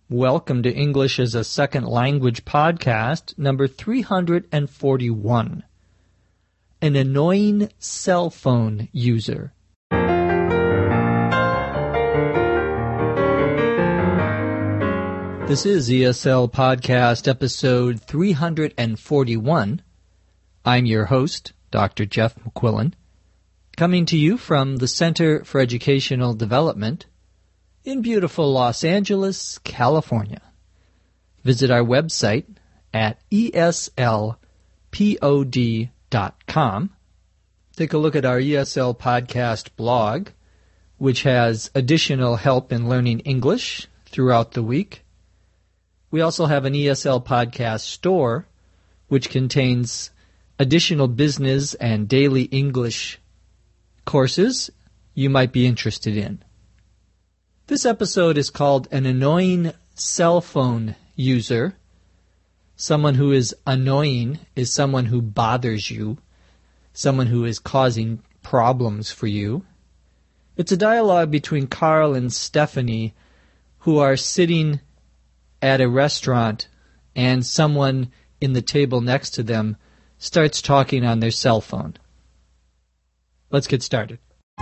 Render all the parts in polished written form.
Welcome to English as a Second Language podcast, number 341. An annoying cell phone user. This is ESL Podcast episode 341. I'm your host, Dr. Jeff McQuillan, coming to you from the Center for Educational Development in beautiful Los Angeles, California. Visit our website at eslpod.com. Take a look at our ESL Podcast blog, which has additional help in learning English throughout the week. We also have an ESL Podcast store, which contains additional business and daily English courses you might be interested in. This episode is called An Annoying Cell Phone User. Someone who is annoying is someone who bothers you, someone who is causing problems for you. It's a dialogue between Carl and Stephanie, who are sitting at a restaurant, and someone in the table next to them starts talking on their cell phone. Let's get started.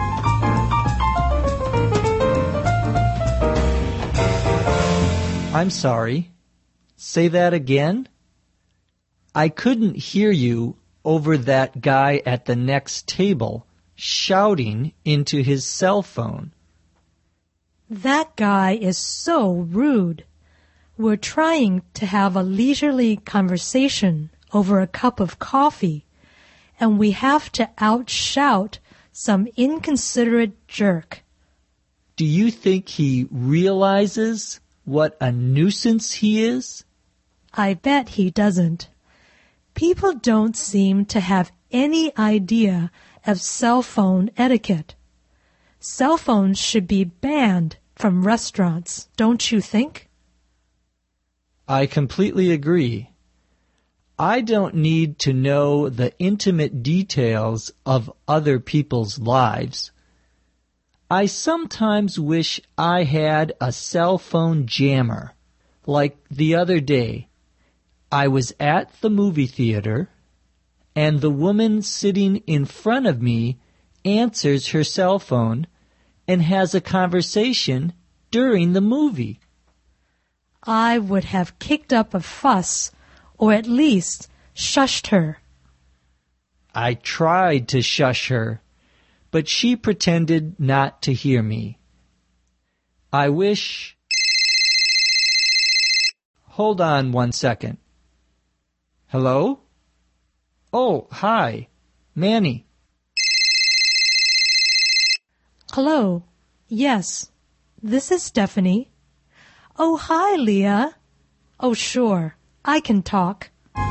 I'm sorry. Say that again? I couldn't hear you over that guy at the next table shouting into his cell phone. That guy is so rude. We're trying to have a leisurely conversation over a cup of coffee, and we have to outshout some inconsiderate jerk. Do you think he realizes what a nuisance he is? I bet he doesn't. People don't seem to have any idea of cell phone etiquette. Cell phones should be banned from restaurants, don't you think? I completely agree. I don't need to know the intimate details of other people's lives. I sometimes wish I had a cell phone jammer. Like the other day, I was at the movie theater, and the woman sitting in front of me answers her cell phone and has a conversation during the movie. I would have kicked up a fuss, or at least shushed her. I tried to shush her, but she pretended not to hear me. I wish... Hold on 1 second. Hello? Oh, hi. Manny. Hello. Yes. This is Stephanie. Oh, hi, Leah. Oh, sure. I can talk.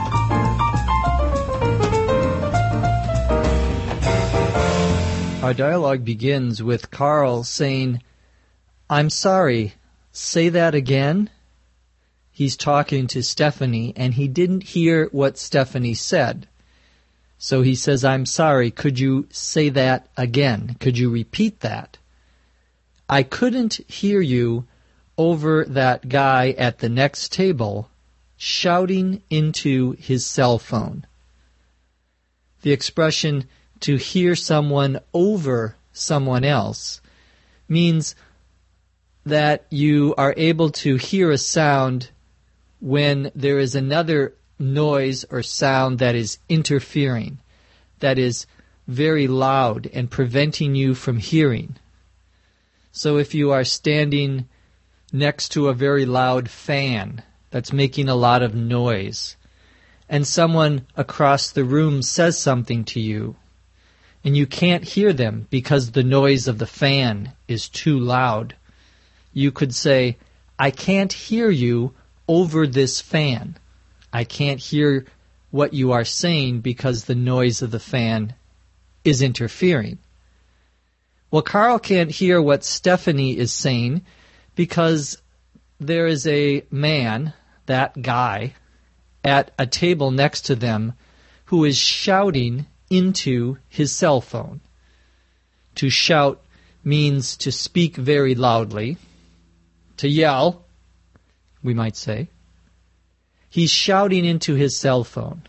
Our dialogue begins with Carl saying, I'm sorry, say that again? He's talking to Stephanie, and he didn't hear what Stephanie said. So he says, I'm sorry, could you say that again? Could you repeat that? I couldn't hear you over that guy at the next table shouting into his cell phone. The expression to hear someone over someone else means that you are able to hear a sound when there is another noise or sound that is interfering, that is very loud and preventing you from hearing. So if you are standing next to a very loud fan that's making a lot of noise, and someone across the room says something to you, and you can't hear them because the noise of the fan is too loud, you could say, I can't hear you over this fan. I can't hear what you are saying because the noise of the fan is interfering. Well, Carl can't hear what Stephanie is saying because there is a man, that guy, at a table next to them who is shouting into his cell phone. To shout means to speak very loudly, to yell, we might say. He's shouting into his cell phone.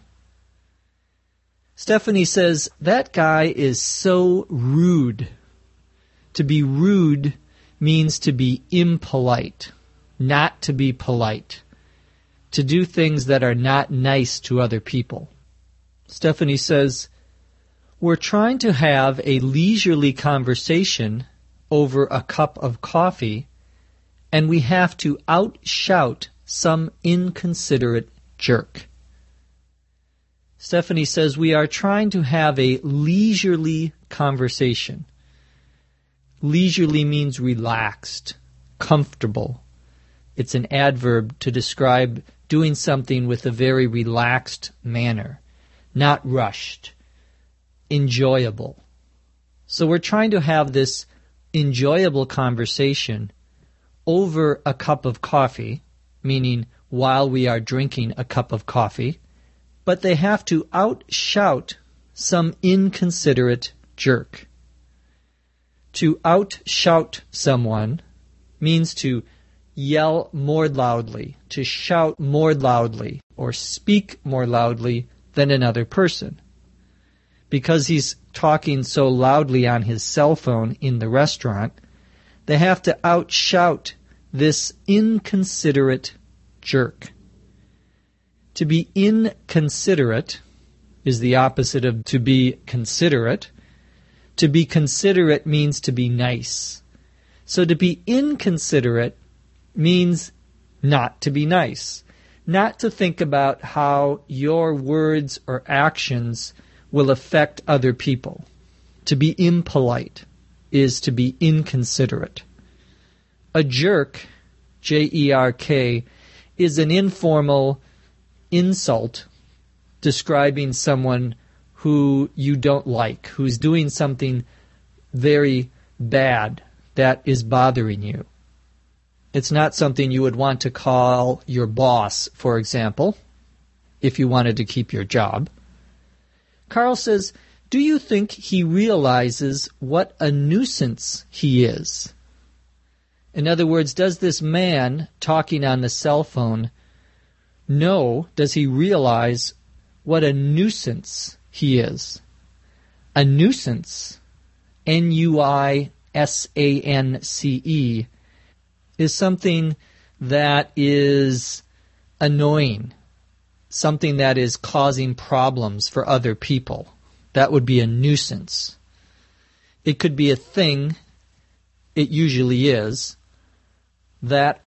Stephanie says, that guy is so rude. To be rude means to be impolite, not to be polite, to do things that are not nice to other people. Stephanie says, we're trying to have a leisurely conversation over a cup of coffee, and we have to outshout some inconsiderate jerk. Stephanie says, we are trying to have a leisurely conversation. Leisurely means relaxed, comfortable. It's an adverb to describe doing something with a very relaxed manner, not rushed, enjoyable. So we're trying to have this enjoyable conversation over a cup of coffee, meaning while we are drinking a cup of coffee, but they have to outshout some inconsiderate jerk. To outshout someone means to yell more loudly, to shout more loudly, or speak more loudly than another person. Because he's talking so loudly on his cell phone in the restaurant, they have to outshout this inconsiderate jerk. To be inconsiderate is the opposite of to be considerate. To be considerate means to be nice. So to be inconsiderate means not to be nice, not to think about how your words or actions will affect other people. To be impolite is to be inconsiderate. A jerk, J-E-R-K, is an informal insult describing someone who you don't like, who's doing something very bad that is bothering you. It's not something you would want to call your boss, for example, if you wanted to keep your job. Carl says, do you think he realizes what a nuisance he is? In other words, does this man talking on the cell phone does he realize what a nuisance he is? A nuisance, N-U-I-S-A-N-C-E, is something that is annoying, something that is causing problems for other people. That would be a nuisance. It could be a thing, it usually is, that